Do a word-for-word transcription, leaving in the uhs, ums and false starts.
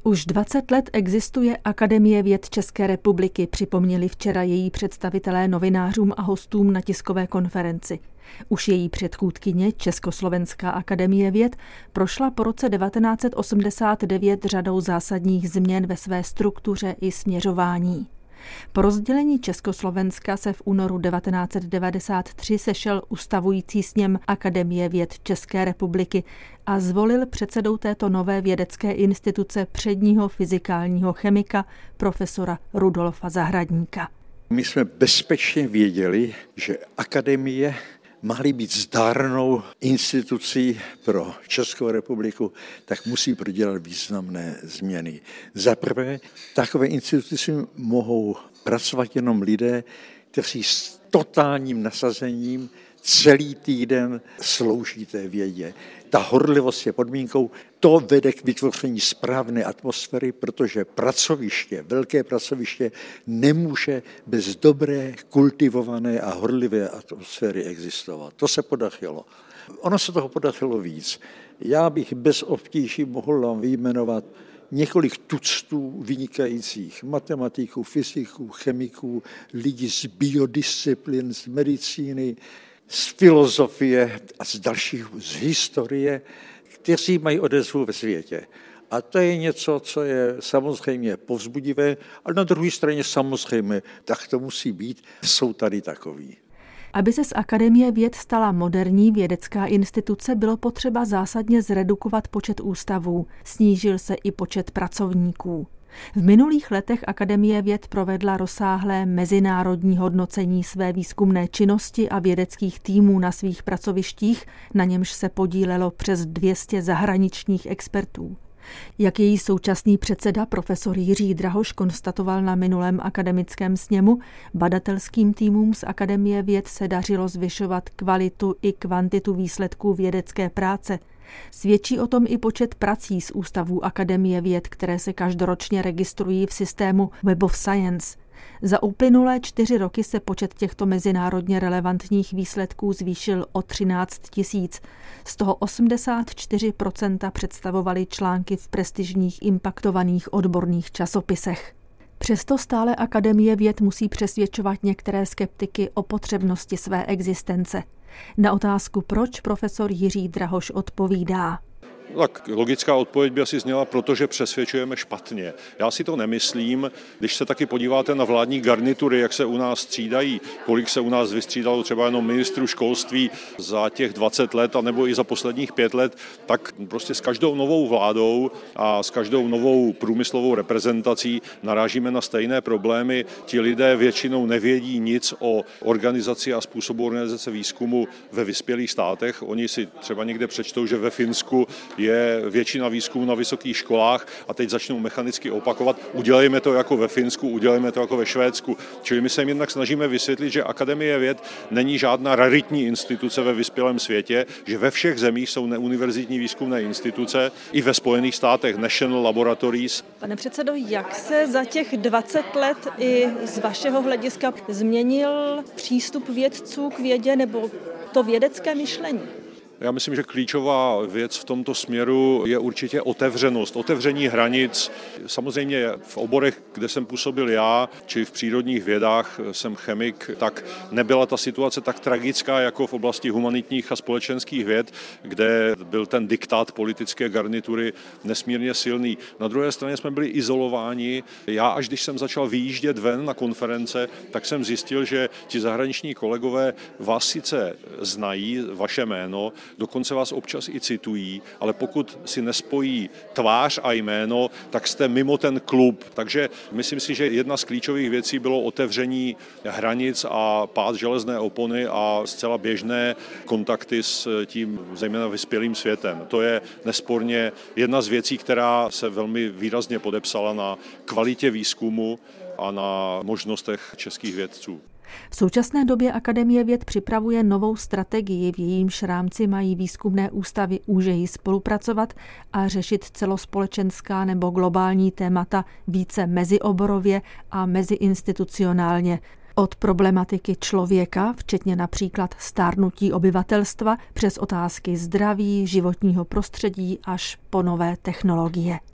Už dvacet let existuje Akademie věd České republiky, připomněli včera její představitelé novinářům a hostům na tiskové konferenci. Už její předchůdkyně, Československá akademie věd, prošla po roce devatenáct set osmdesát devět řadou zásadních změn ve své struktuře i směřování. Po rozdělení Československa se v únoru devatenáct set devadesát tři sešel ustavující sněm Akademie věd České republiky a zvolil předsedou této nové vědecké instituce předního fyzikálního chemika profesora Rudolfa Zahradníka. My jsme bezpečně věděli, že akademie má-li být zdárnou institucí pro Českou republiku, tak musí prodělat významné změny. Za prvé, takové instituci mohou pracovat jenom lidé, kteří s totálním nasazením celý týden slouží té vědě. Ta horlivost je podmínkou, to vede k vytvoření správné atmosféry, protože pracoviště, velké pracoviště nemůže bez dobré, kultivované a horlivé atmosféry existovat. To se podařilo. Ono se toho podařilo víc. Já bych bez obtíží mohl vám vyjmenovat několik tuctů vynikajících matematiků, fyziků, chemiků, lidí z biodisciplín, z medicíny, z filozofie a z dalších, z historie, kteří mají odezvu ve světě. A to je něco, co je samozřejmě povzbudivé, ale na druhé straně samozřejmě tak to musí být, jsou tady takoví. Aby se z Akademie věd stala moderní vědecká instituce, bylo potřeba zásadně zredukovat počet ústavů, snížil se i počet pracovníků. V minulých letech Akademie věd provedla rozsáhlé mezinárodní hodnocení své výzkumné činnosti a vědeckých týmů na svých pracovištích, na němž se podílelo přes dvě stě zahraničních expertů. Jak její současný předseda profesor Jiří Drahoš konstatoval na minulém akademickém sněmu, badatelským týmům z Akademie věd se dařilo zvyšovat kvalitu i kvantitu výsledků vědecké práce. Svědčí o tom i počet prací z ústavů Akademie věd, které se každoročně registrují v systému Web of Science. Za uplynulé čtyři roky se počet těchto mezinárodně relevantních výsledků zvýšil o třináct tisíc. Z toho osmdesát čtyři procent představovaly články v prestižních impaktovaných odborných časopisech. Přesto stále Akademie věd musí přesvědčovat některé skeptiky o potřebnosti své existence. Na otázku, proč, profesor Jiří Drahoš odpovídá. Tak logická odpověď by asi zněla, protože přesvědčujeme špatně. Já si to nemyslím, když se taky podíváte na vládní garnitury, jak se u nás střídají, kolik se u nás vystřídalo třeba jenom ministrů školství za těch dvacet let, anebo i za posledních pět let, tak prostě s každou novou vládou a s každou novou průmyslovou reprezentací narážíme na stejné problémy. Ti lidé většinou nevědí nic o organizaci a způsobu organizace výzkumu ve vyspělých státech. Oni si třeba někde přečtou, že ve Finsku je většina výzkumu na vysokých školách a teď začnou mechanicky opakovat, udělejme to jako ve Finsku, udělejme to jako ve Švédsku. Čili my se jim jednak snažíme vysvětlit, že Akademie věd není žádná raritní instituce ve vyspělém světě, že ve všech zemích jsou neuniverzitní výzkumné instituce, i ve Spojených státech National Laboratories. Pane předsedo, jak se za těch dvacet let i z vašeho hlediska změnil přístup vědců k vědě nebo to vědecké myšlení? Já myslím, že klíčová věc v tomto směru je určitě otevřenost, otevření hranic. Samozřejmě v oborech, kde jsem působil já, či v přírodních vědách, jsem chemik, tak nebyla ta situace tak tragická jako v oblasti humanitních a společenských věd, kde byl ten diktát politické garnitury nesmírně silný. Na druhé straně jsme byli izolováni. Já, až když jsem začal vyjíždět ven na konference, tak jsem zjistil, že ti zahraniční kolegové vás sice znají, vaše jméno, dokonce vás občas i citují, ale pokud si nespojí tvář a jméno, tak jste mimo ten klub. Takže myslím si, že jedna z klíčových věcí bylo otevření hranic a pád železné opony a zcela běžné kontakty s tím zejména vyspělým světem. To je nesporně jedna z věcí, která se velmi výrazně podepsala na kvalitě výzkumu a na možnostech českých vědců. V současné době Akademie věd připravuje novou strategii, v jejímž rámci mají výzkumné ústavy úžeji spolupracovat a řešit celospolečenská nebo globální témata více mezioborově a meziinstitucionálně. Od problematiky člověka, včetně například stárnutí obyvatelstva, přes otázky zdraví, životního prostředí až po nové technologie.